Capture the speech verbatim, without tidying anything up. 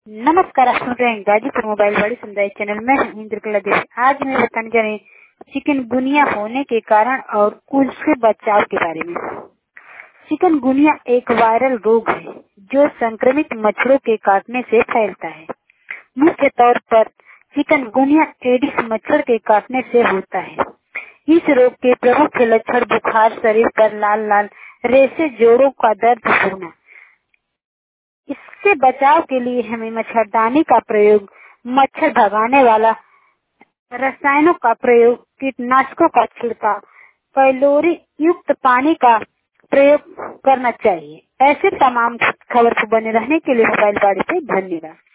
नमस्कार, आप सुन रहे हैं गाजीपुर मोबाइल बड़ी समुदाय चैनल में इंद्रकला देवी। आज मैं बताने जा रही हूँ चिकनगुनिया होने के कारण और उससे बचाव के बारे में। चिकनगुनिया एक वायरल रोग है जो संक्रमित मच्छरों के काटने से फैलता है। मुख्य तौर पर चिकनगुनिया एडिस मच्छर के काटने से होता है। इस रोग के प्रमुख लक्षण बुखार, शरीर पर लाल लाल रेशे, जोड़ों का दर्द होना। इससे बचाव के लिए हमें मच्छरदानी का प्रयोग, मच्छर भगाने वाला रसायनों का प्रयोग, कीटनाशकों का छिड़काव, कैलोरी युक्त पानी का प्रयोग करना चाहिए। ऐसे तमाम खबर को बने रहने के लिए मोबाइल बाड़ी से धन्यवाद।